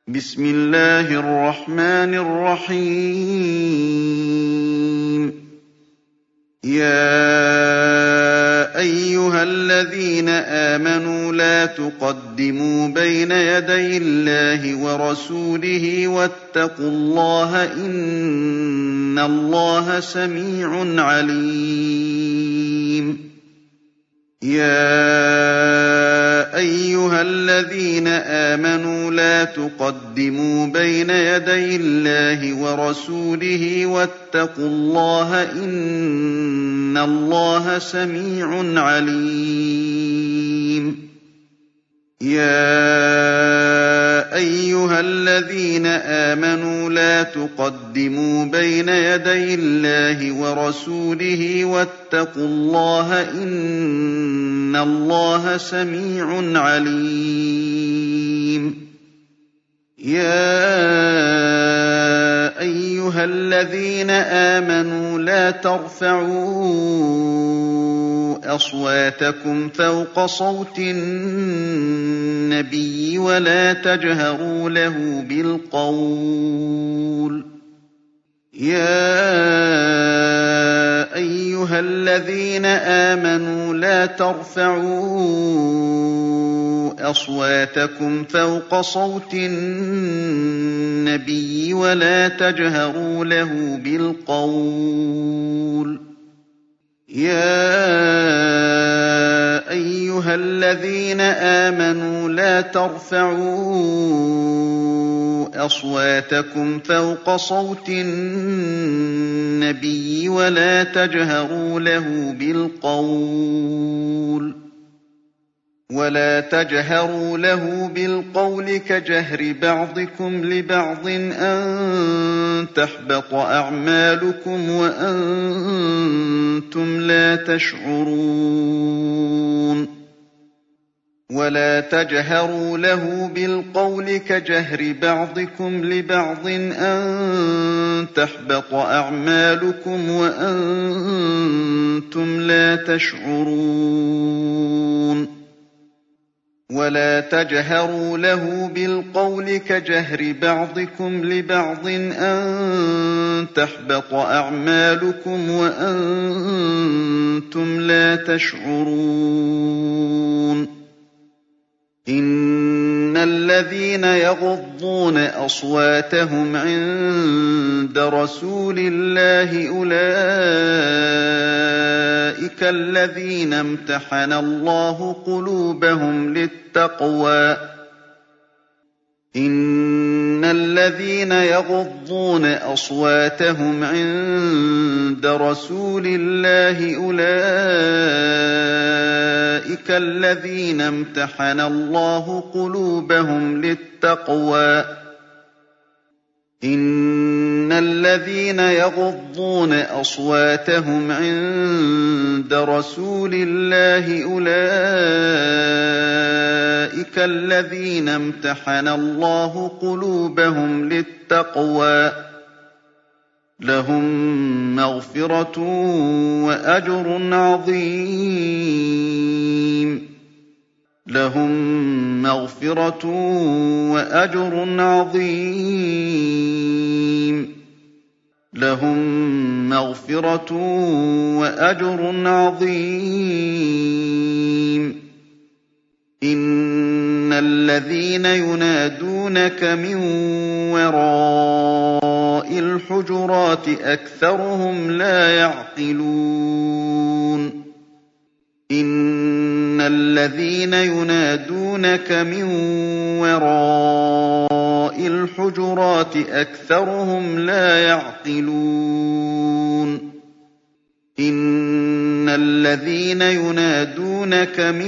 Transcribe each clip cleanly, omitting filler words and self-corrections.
بسم الله الرحمن الرحيم. يا أيها الذين آمنوا لا تقدموا بين يدي الله ورسوله واتقوا الله إن الله سميع عليم. يا أيها الذين آمنوا لا تقدموا بين يدي الله ورسوله واتقوا الله إن الله سميع عليم. يا أيها الذين آمنوا لا تقدموا بين يدي الله ورسوله واتقوا الله إن الله سميع عليم. يا أيها الذين آمنوا لا ترفعوا أصواتكم فوق صوت النبي ولا تجهروا له بالقول. يا أيها الذين آمنوا لا ترفعوا أصواتكم فوق صوت النبي ولا تجهروا له بالقول. يا أيها الذين آمنوا لا ترفعوا أصواتكم فوق صوت النبي ولا تجهروا له بالقول كجهر بعضكم لبعض أن تحبط أعمالكم وأنتم لا تشعرون. ولا تجهروا له بالقول كجهر بعضكم لبعض أن تحبط أعمالكم وأنتم لا تشعرون. ولا تجهروا له بالقول كجهر بعضكم لبعض أن تحبط أعمالكم وأنتم لا تشعرون. إن الذين يغضون أصواتهم عند رسول الله أولئك الذين امتحن الله قلوبهم للتقوى. إن الذين يغضون أصواتهم عند رسول الله أولئك الذين امتحن الله قلوبهم للتقوى. إن الذين يغضون أصواتهم عند رسول الله أولئك الذين امتحن الله قلوبهم للتقوى لهم مغفرة وأجر عظيم. لهم مغفرة وأجر عظيم. لهم مغفرة وأجر عظيم. إن الذين ينادونك من وراء الحجرات أكثرهم لا يعقلون. إن الذين ينادونك من وراء الحجرات أكثرهم لا يعقلون. إن الذين ينادونك من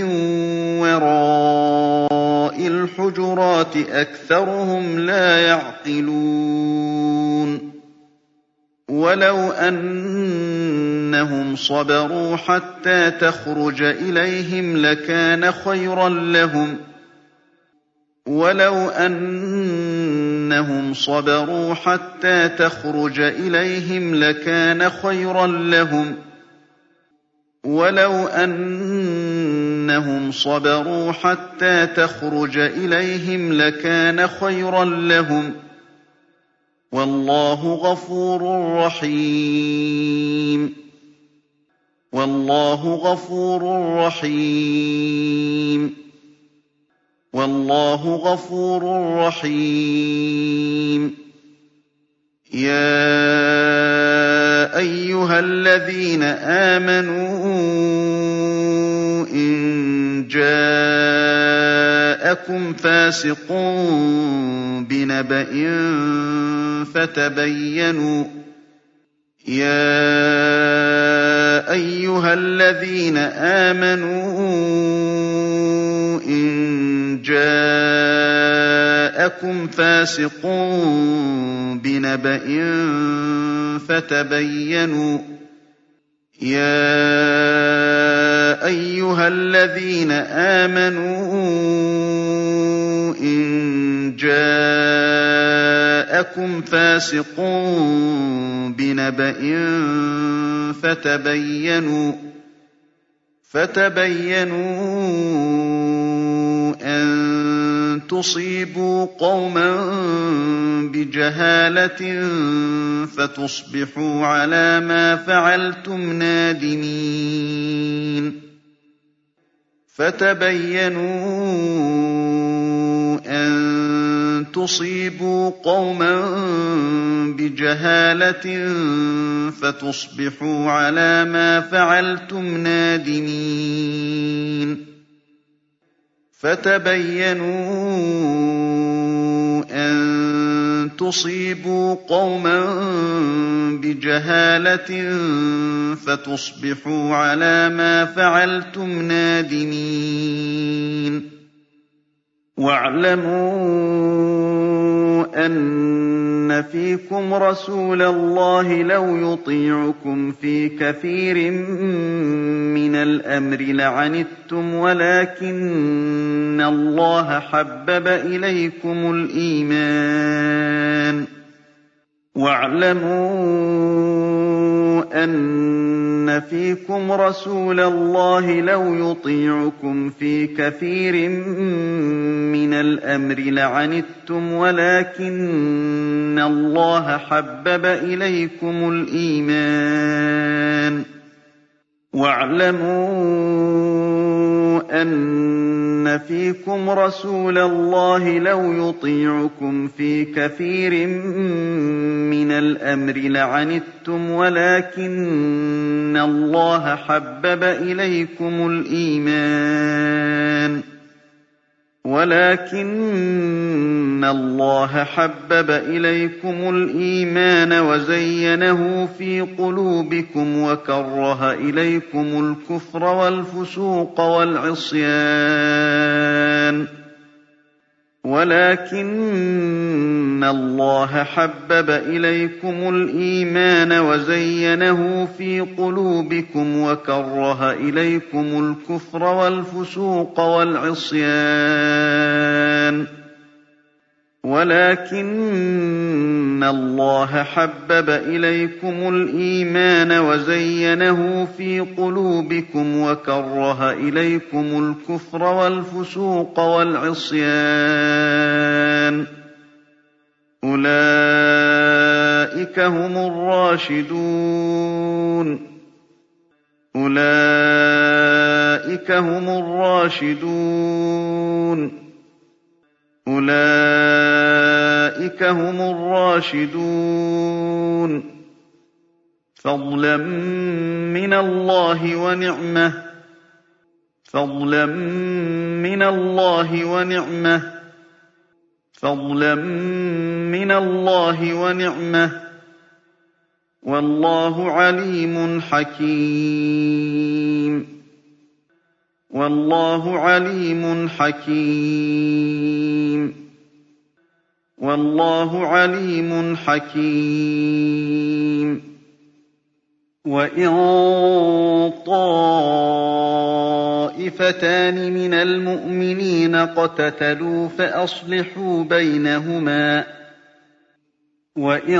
وراء الحجرات أكثرهم لا يعقلون. ولو أنهم صبروا حتى تخرج إليهم لكان خيرا لهم. ولو أنهم صبروا حتى تخرج إليهم لكان خيرا لهم. ولو أنهم أَنَّهُمْ صَبَرُوا حَتَّىٰ تَخْرُجَ إِلَيْهِمْ لَكَانَ خَيْرًا لَّهُمْ ۚ وَاللَّهُ غَفُورٌ رَّحِيمٌ وَاللَّهُ غَفُورٌ رَّحِيمٌ وَاللَّهُ غَفُورٌ رَّحِيمٌ يَا أَيُّهَا الَّذِينَ آمَنُوا إِن جَاءَكُمْ فَاسِقٌ بِنَبَإٍ فتبينوا أن تصيبوا قوما بجهالة فتصبحوا على ما فعلتم نادمين واعلموا أن فيكم رسول الله لو يطيعكم في كثير من الأمر لعنتم ولكن الله حبب إليكم الإيمان وزينه في قلوبكم وكره إليكم الكفر والفسوق والعصيان أولئك هم الراشدون فضلا من الله ونعمة والله عليم حكيم وَإِن طَائِفَتَانِ مِنَ الْمُؤْمِنِينَ اقْتَتَلُوا فَأَصْلِحُوا بَيْنَهُمَا ۖ وَإِن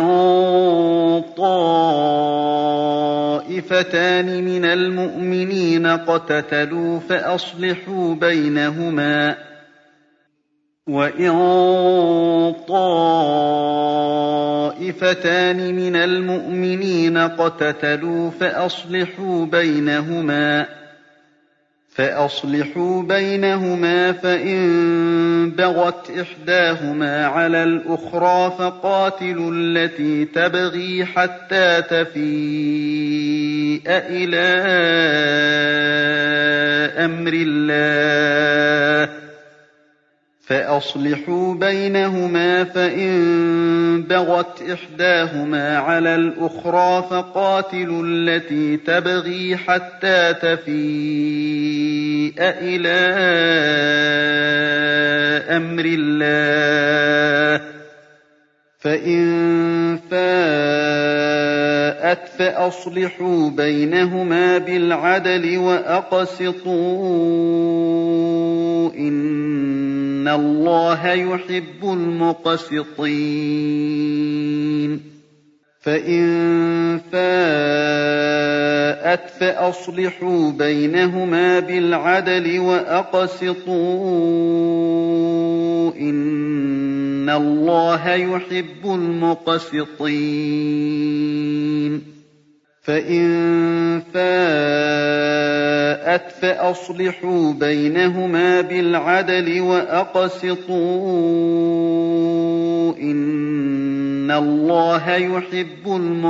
طَائِفَتَانِ مِنَ الْمُؤْمِنِينَ اقْتَتَلُوا فَأَصْلِحُوا بَيْنَهُمَا فَإِن بَغَتْ إِحْدَاهُمَا عَلَى الْأُخْرَىٰ فَقَاتِلُوا الَّتِي تَبْغِي حَتَّىٰ تَفِيءَ إِلَىٰ أَمْرِ اللَّهِ ۚ فَأَصْلِحُوا بَيْنَهُمَا فَإِن بَغَتْ إِحْدَاهُمَا عَلَى الْأُخْرَىٰ فَقَاتِلُوا الَّتِي تَبْغِي حَتَّىٰ تَفِيءَ إِلَىٰ أَمْرِ اللَّهِ ۚ فَإِن فَاءَتْ فَأَصْلِحُوا بَيْنَهُمَا بِالْعَدْلِ وَأَقْسِطُوا ۖ إِنَّ اللَّهَ يُحِبُّ الْمُقْسِطِينَ فَإِن فَاءَتْ فَأَصْلِحُوا بَيْنَهُمَا بِالْعَدْلِ وَأَقْسِطُوا ۖ إِنَّ اللَّهَ يُحِبُّ الْمُقْسِطِينَ فَإِن فَاءَتْ فَأَصْلِحُوا بَيْنَهُمَا بِالْعَدْلِ وَأَقْسِطُوا ۖ إِنَّ اللَّهَ يُحِبُّ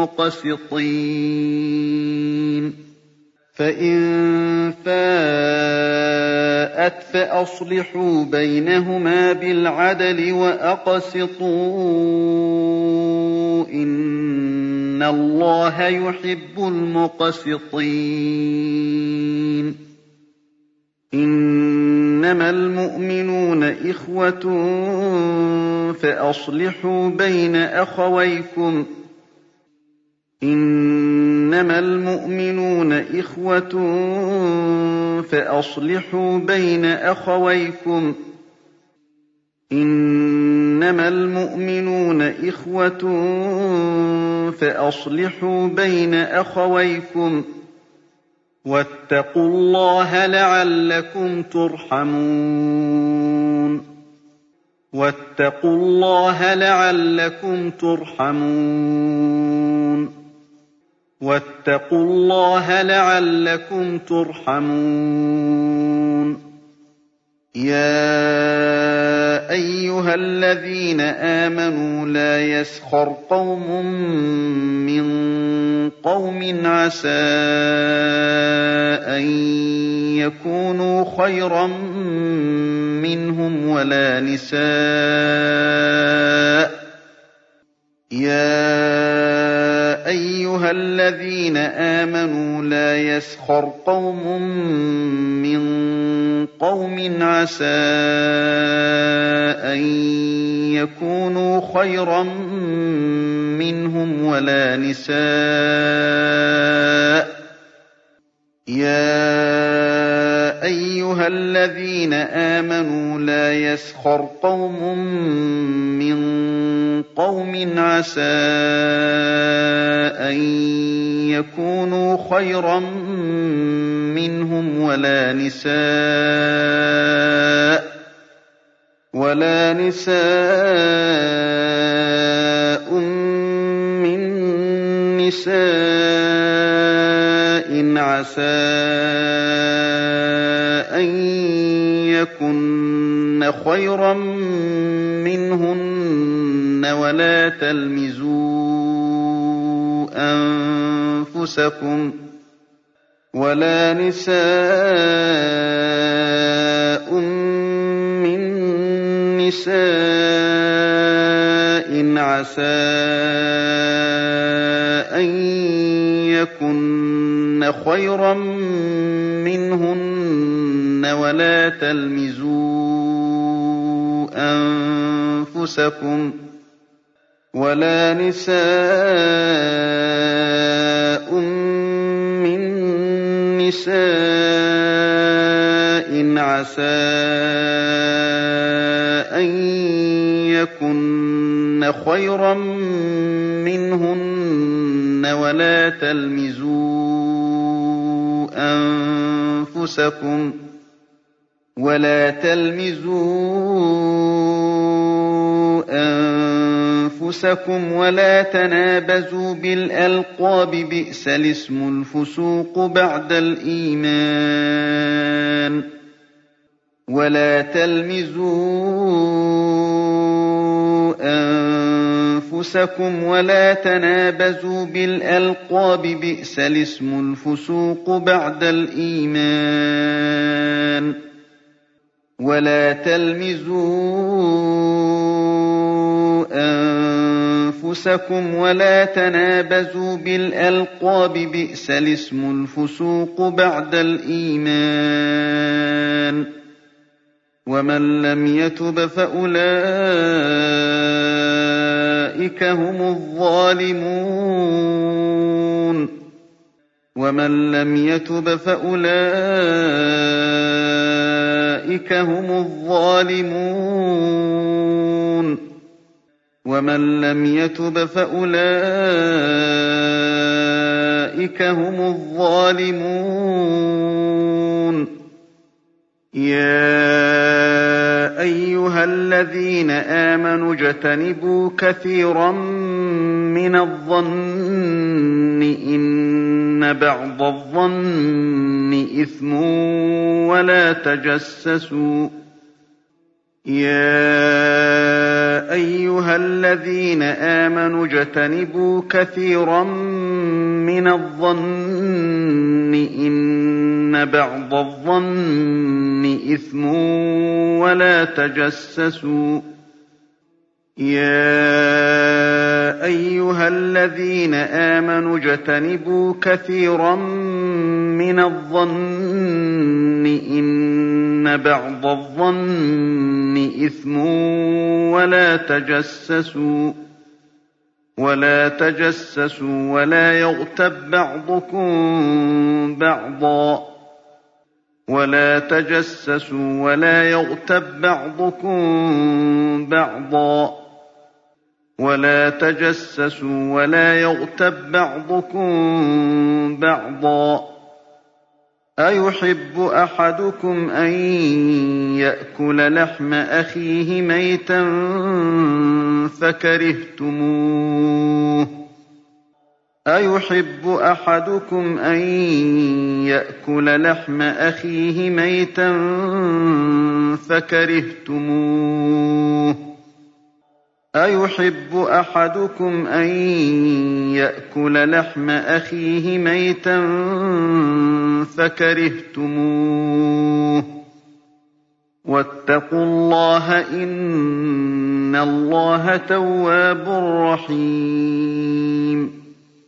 الْمُقْسِطِينَ فَإِن فَاءَتْ فَأَصْلِحُوا بَيْنَهُمَا بِالْعَدْلِ وَأَقْسِطُوا ۖ إِنَّ اللَّهَ يُحِبُّ الْمُقْسِطِينَ إِنَّمَا الْمُؤْمِنُونَ إِخْوَةٌ فَأَصْلِحُوا بَيْنَ أَخَوَيْكُمْ ۚ وَاتَّقُوا اللَّهَ لَعَلَّكُمْ تُرْحَمُونَ يَا أَيُّهَا الَّذِينَ آمَنُوا لَا يَسْخَرْ قَوْمٌ مِّن قَوْمٍ عَسَىٰ أَن يَكُونُوا خَيْرًا مِّنْهُمْ وَلَا نِسَاءٌ مِّن نِّسَاءٍ عَسَىٰ أَن يَكُنَّ خَيْرًا مِّنْهُنَّ ۖ وَلَا نِسَاءٌ مِّن نِّسَاءٍ عَسَىٰ أَن يَكُنَّ خَيْرًا مِّنْهُنَّ ۖ وَلَا نِسَاءٌ مِّن نِّسَاءٍ عَسَىٰ أَن يَكُنَّ تَلْمِزُوهُنَّ خَيْرًا مِّنْهُنَّ وَلَا تَلْمِزُوا أَنفُسَكُمْ وَلَا تَنَابَزُوا بِالْأَلْقَابِ ۖ بِئْسَ الِاسْمُ الْفُسُوقُ بَعْدَ الْإِيمَانِ ۚ وَلَا تَلْمِزُوا أَنفُسَكُمْ وَلَا تَنَابَزُوا بِالْأَلْقَابِ ۖ بِئْسَ الِاسْمُ الْفُسُوقُ بَعْدَ الْإِيمَانِ ۚ وَلَا تَلْمِزُوا أَنفُسَكُمْ وَلَا تَنَابَزُوا بِالْأَلْقَابِ ۖ بِئْسَ الِاسْمُ الْفُسُوقُ بَعْدَ الْإِيمَانِ ۚ وَمَن لَّمْ يَتُبْ فَأُولَٰئِكَ هُمُ الظَّالِمُونَ وَمَن لَّمْ يَتُبْ فَأُولَٰئِكَ هُمُ الظَّالِمُونَ وَمَن لَّمْ يَتُبْ فَأُولَٰئِكَ هُمُ الظَّالِمُونَ يَا أَيُّهَا الَّذِينَ آمَنُوا اجْتَنِبُوا كَثِيرًا مِّنَ الظَّنِّ إِنَّ بَعْضَ الظَّنِّ إِثْمٌ وَلَا تَجَسَّسُوا يَا أَيُّهَا الَّذِينَ آمَنُوا اجْتَنِبُوا كَثِيرًا مِّنَ الظَّنِّ إِنَّ بَعْضَ الظَّنِّ إِثْمٌ وَلَا تَجَسَّسُوا يَا أَيُّهَا الَّذِينَ آمَنُوا اجْتَنِبُوا كَثِيرًا مِّنَ الظَّنِّ إِنَّ بَعْضَ الظَّنِّ إِثْمٌ وَلَا تَجَسَّسُوا وَلَا يَغْتَب بَّعْضُكُم بَعْضًا ۚ أَيُحِبُّ أَحَدُكُمْ أَن يَأْكُلَ لَحْمَ أَخِيهِ مَيْتًا فَكَرِهْتُمُوهُ ۚ وَاتَّقُوا اللَّهَ ۖ إِنَّ اللَّهَ تَوَّابٌ رَّحِيمٌ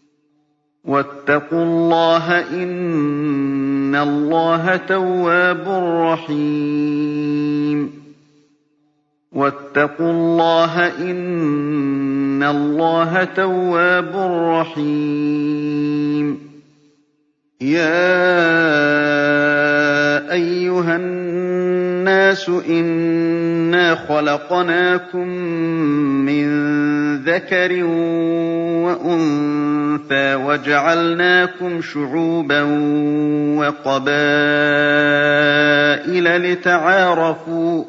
يَا أَيُّهَا النَّاسُ إِنَّا خَلَقْنَاكُم مِّن ذَكَرٍ وَأُنثَىٰ وَجَعَلْنَاكُمْ شُعُوبًا وَقَبَائِلَ لِتَعَارَفُوا ۚ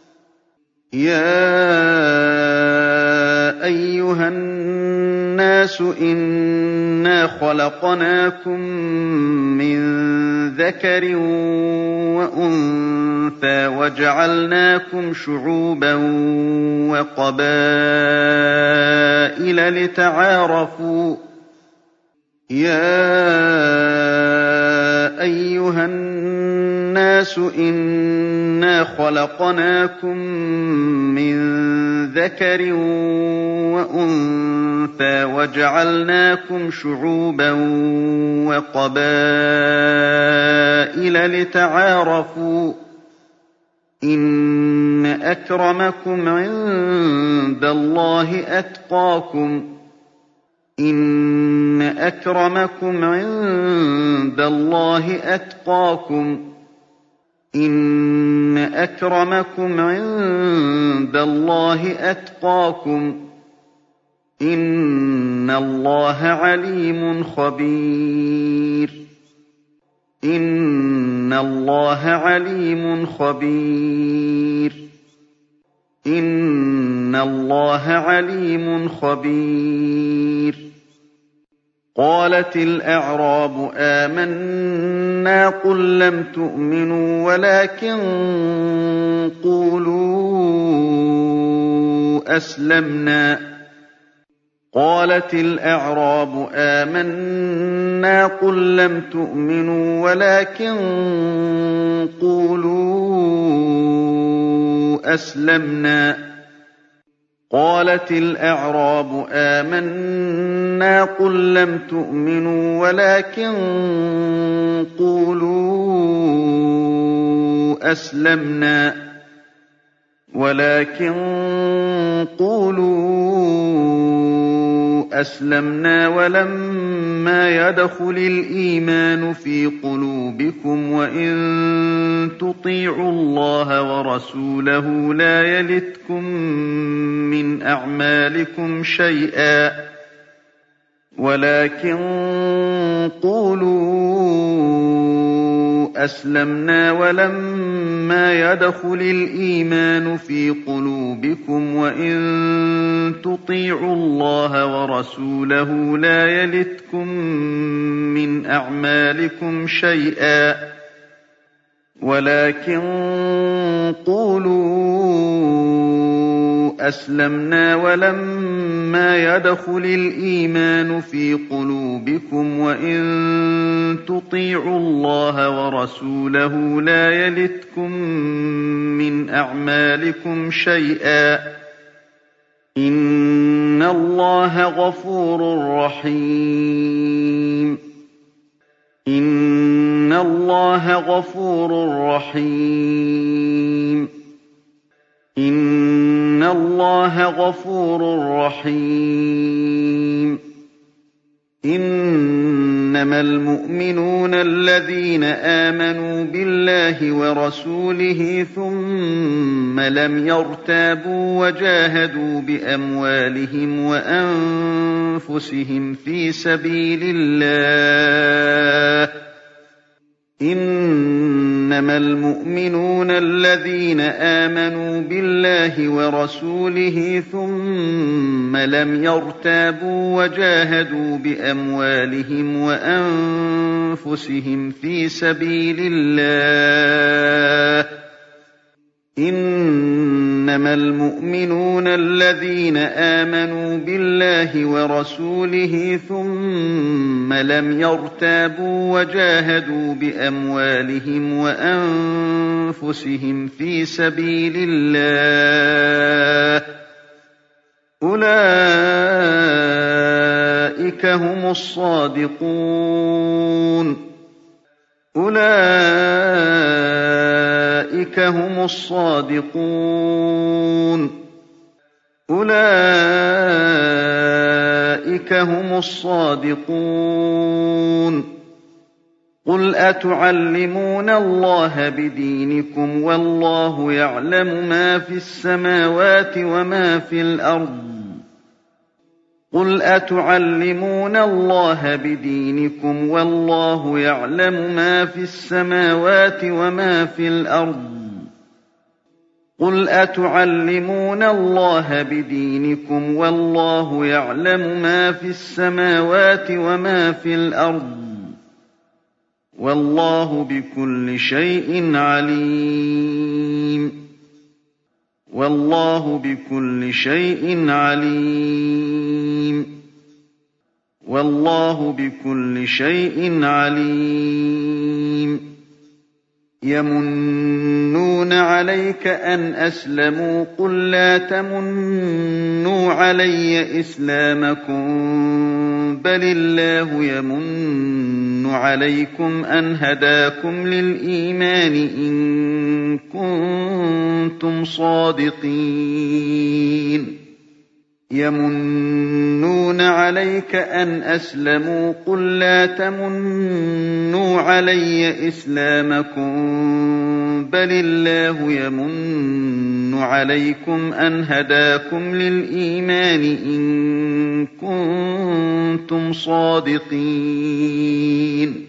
إِنَّ أَكْرَمَكُمْ عِندَ اللَّهِ أَتْقَاكُمْ ۚ إِنَّ أَكْرَمَكُمْ عِندَ اللَّهِ أَتْقَاكُمْ ۚ إِنَّ اللَّهَ عَلِيمٌ خَبِيرٌ إِنَّ اللَّهَ عَلِيمٌ خَبِيرٌ إِنَّ اللَّهَ عَلِيمٌ خَبِيرٌ قَالَتِ الْأَعْرَابُ آمَنَّا قُل لَّمْ تُؤْمِنُوا وَلَٰكِن قُولُوا أَسْلَمْنَا قَالَتِ الْأَعْرَابُ آمَنَّا قُل لَّمْ تُؤْمِنُوا وَلَٰكِن قُولُوا أَسْلَمْنَا قَالَتِ الْأَعْرَابُ آمَنَّا قُل لَّمْ تُؤْمِنُوا وَلَٰكِن قُولُوا أَسْلَمْنَا وَلَمَّا يَدْخُلِ الْإِيمَانُ فِي قُلُوبِكُمْ وَإِن تُطِيعُوا اللَّهَ وَرَسُولَهُ لَا يَلِتْكُم مِّنْ أَعْمَالِكُمْ شَيْئًا وَلَٰكِن قُولُوا أَسْلَمْنَا وَلَمَّا يَدْخُلِ الْإِيمَانُ فِي قُلُوبِكُمْ وَإِن تُطِيعُوا اللَّهَ وَرَسُولَهُ لَا يَلِتْكُم مِّنْ أَعْمَالِكُمْ شَيْئًا وَلَٰكِن قُولُوا أَسْلَمْنَا وَلَمَّا يَدْخُلِ الْإِيمَانُ فِي قُلُوبِكُمْ وَإِن تُطِيعُوا اللَّهَ وَرَسُولَهُ لَا يَلِتْكُم مِّنْ أَعْمَالِكُمْ شَيْئًا ۚ إِنَّ اللَّهَ غَفُورٌ رَّحِيمٌ إِنَّ اللَّهَ غَفُورٌ رَّحِيمٌ إِنَّ اللَّهَ غَفُورٌ رَّحِيمٌ إِنَّمَا الْمُؤْمِنُونَ الَّذِينَ آمَنُوا بِاللَّهِ وَرَسُولِهِ ثُمَّ لَمْ يَرْتَابُوا وَجَاهَدُوا بِأَمْوَالِهِمْ وَأَنفُسِهِمْ فِي سَبِيلِ اللَّهِ إِنَّمَا الْمُؤْمِنُونَ الَّذِينَ آمَنُوا بِاللَّهِ وَرَسُولِهِ ثُمَّ لَمْ يَرْتَابُوا وَجَاهَدُوا بِأَمْوَالِهِمْ وَأَنفُسِهِمْ فِي سَبِيلِ اللَّهِ إِنَّمَا الْمُؤْمِنُونَ الَّذِينَ آمَنُوا بِاللَّهِ وَرَسُولِهِ ثُمَّ لَمْ يَرْتَابُوا وَجَاهَدُوا بِأَمْوَالِهِمْ وَأَنفُسِهِمْ فِي سَبِيلِ اللَّهِ أُولَٰئِكَ هم الصَّادِقُونَ أُولَٰئِكَ هم الصَّادِقُونَ أُولَٰئِكَ هم الصَّادِقُونَ قُلْ أَتُعَلِّمُونَ اللَّهَ بِدِينِكُمْ وَاللَّهُ يَعْلَمُ مَا فِي السَّمَاوَاتِ وَمَا في الْأَرْضِ قُلْ أَتُعَلِّمُونَ اللَّهَ بِدِينِكُمْ وَاللَّهُ يَعْلَمُ مَا فِي السَّمَاوَاتِ وَمَا في الْأَرْضِ قُلْ أَتُعَلِّمُونَ اللَّهَ بِدِينِكُمْ وَاللَّهُ يَعْلَمُ مَا فِي السَّمَاوَاتِ وَمَا في الْأَرْضِ وَاللَّهُ بِكُلِّ شَيْءٍ عَلِيمٌ وَاللَّهُ بِكُلِّ شَيْءٍ عَلِيمٌ وَاللَّهُ بِكُلِّ شَيْءٍ عَلِيمٌ يَمُنُّونَ عَلَيْكَ أَنْ أَسْلَمُوا قُل لَّا تَمُنُّوا عَلَيَّ إِسْلَامَكُم بَلِ اللَّهُ يَمُنُّ عَلَيْكُمْ أَنْ هَدَاكُمْ لِلْإِيمَانِ إِن كُنتُمْ صَادِقِينَ يَمُنُّونَ عَلَيْكَ أَنْ أَسْلَمُوا قُل لَّا تَمُنُّوا عَلَيَّ إِسْلَامَكُم بل الله يمن عليكم أن هداكم للإيمان إن كنتم صادقين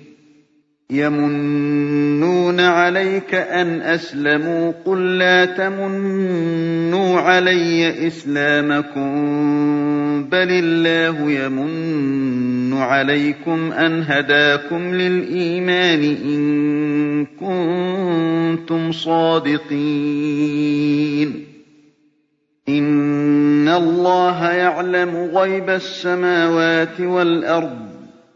يمنون عليك أن أسلموا قل لا تمنوا علي إسلامكم بل الله يمن عليكم أن هداكم للإيمان إن كنتم صادقين إن الله يعلم غيب السماوات والأرض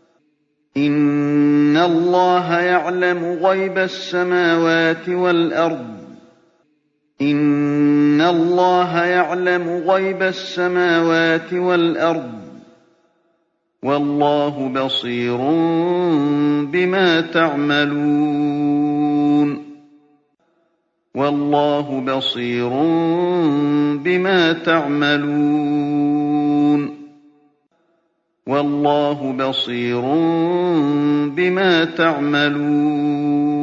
إن الله يعلم غيب السماوات والأرض إن الله يعلم غيب السماوات والأرض والله بصير بما تعملون والله بصير بما تعملون والله بصير بما تعملون